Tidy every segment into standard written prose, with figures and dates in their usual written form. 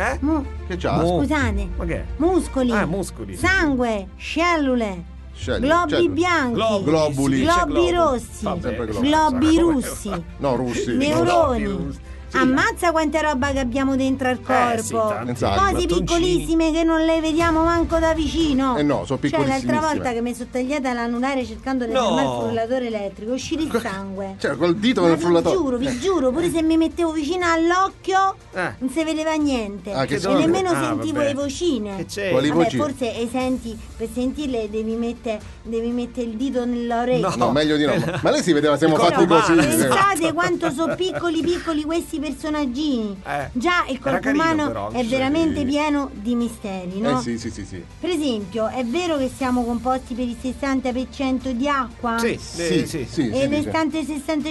Che c'ha? Scusate. Ma che? Muscoli. Muscoli. Sangue, cellule. Globi bianchi, globuli, globi rossi, globi russi, no, russi, neuroni. Ammazza quanta roba che abbiamo dentro al corpo. Cose piccolissime che non le vediamo manco da vicino. No, sono piccolissime. L'altra volta che mi sono tagliata l'anulare cercando di fermare il frullatore elettrico, uscì il sangue. Cioè, col dito nel frullatore. Vi giuro, pure se mi mettevo vicino all'occhio non si vedeva niente. E nemmeno sentivo le vocine. Quali voci? Forse per sentirle devi mettere il dito nell'orecchio. No, meglio di no. Ma lei si vedeva, siamo fatti così. Pensate quanto sono piccoli questi personaggini. Già il corpo umano però, è veramente pieno di misteri, no? Sì. Per esempio, è vero che siamo composti per il 60% di acqua? Sì. E il restante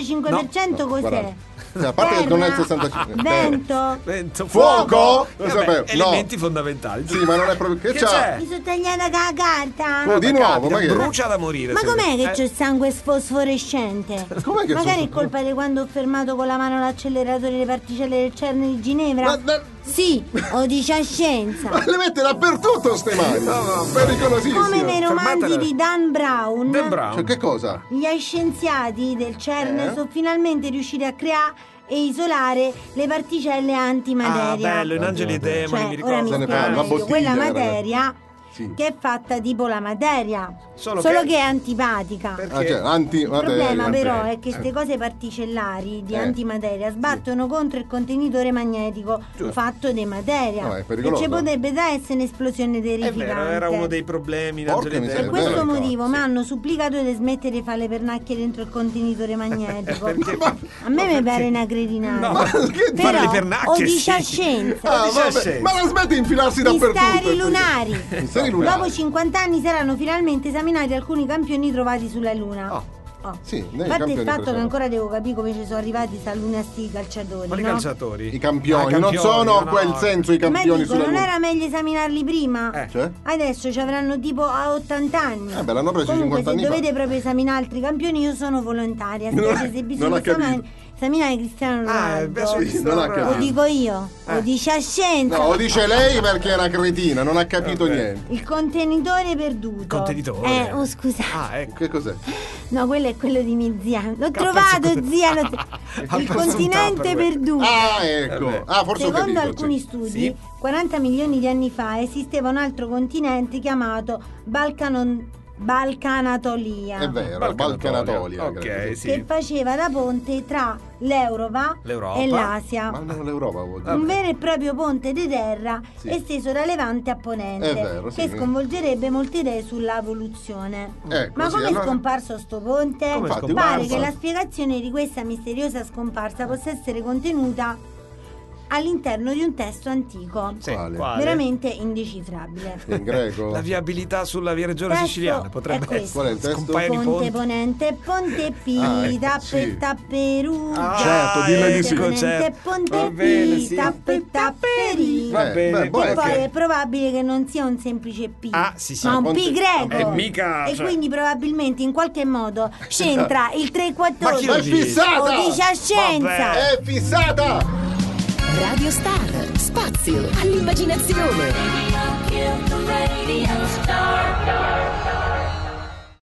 65% cos'è? A parte che non è il 65. Vento, fuoco, lo sapevo. Elementi fondamentali. Sì, ma non è proprio. Che c'è? Mi sono tagliata la carta. Di nuovo, ma che brucia da morire. Ma com'è che c'è il sangue fosforescente? Com'è che magari è colpa di quando ho fermato con la mano l'acceleratore delle particelle del CERN di Ginevra. Sì, o dice a scienza. Ma le mette dappertutto ste mani. Pericolosissimo. Come nei romanzi di Dan Brown. Cioè, che cosa? Gli scienziati del CERN sono finalmente riusciti a creare e isolare le particelle antimateria. Bello, in Angeli e Demoni, mi ricordo. Ora mi spiego meglio. Quella materia che è fatta tipo la materia, solo che è antipatica. Antimateria. Il problema però è che queste cose particellari di antimateria sbattono contro il contenitore magnetico fatto di materia, e ci potrebbe essere un'esplosione terrificante. È vero, era uno dei problemi in Angeli e Demoni. Per questo motivo mi hanno supplicato di smettere di fare le pernacchie dentro il contenitore magnetico. A me mi pare una cretinata. Però o dice a scienza. Ma la smette di infilarsi dappertutto. Misteri lunari. Dopo 50 anni saranno finalmente esaminati alcuni campioni trovati sulla Luna. Sì, a parte il fatto che ancora devo capire come ci sono arrivati a Luna sti calciatori. Quali calciatori? I campioni, non sono quel senso i campioni sulla non Luna. era meglio esaminarli prima? Cioè? Adesso ci avranno tipo a 80 anni. L'hanno preso comunque 50 anni se dovete proprio esaminare altri campioni, io sono volontaria. Specie se bisogna esaminare Cristiano Ronaldo. Lo dico io, lo dice a scienza. No, lo dice lei perché è una cretina, non ha capito niente. Il contenitore perduto. Contenitore? Scusa. Ecco. Che cos'è? No, quello è quello di mia zia. L'ho trovato, zia. Il continente perduto. Ecco. Forse secondo alcuni studi, 40 milioni di anni fa esisteva un altro continente chiamato Balcanatolia. È vero, Balcanatolia. Che faceva da ponte tra l'Europa e l'Asia. Ma non l'Europa vuol dire. Un vero e proprio ponte di terra esteso da levante a ponente. È vero, che sconvolgerebbe molte idee sull'evoluzione. Ma come è scomparso sto ponte? Pare che la spiegazione di questa misteriosa scomparsa possa essere contenuta all'interno di un testo antico, veramente indecifrabile. In greco? La viabilità sulla via regione siciliana potrebbe essere. Qual è il testo? Ponte Ponente, Ponte Pita, Perugia. Certo, dillo di sì. Ponte Pita, Petaperi. E poi è probabile che non sia un semplice P, ma un P greco. E quindi probabilmente in qualche modo c'entra il 314. Ma è fissata! Lo dice a scienza. È fissata! Radio Star, spazio all'immaginazione.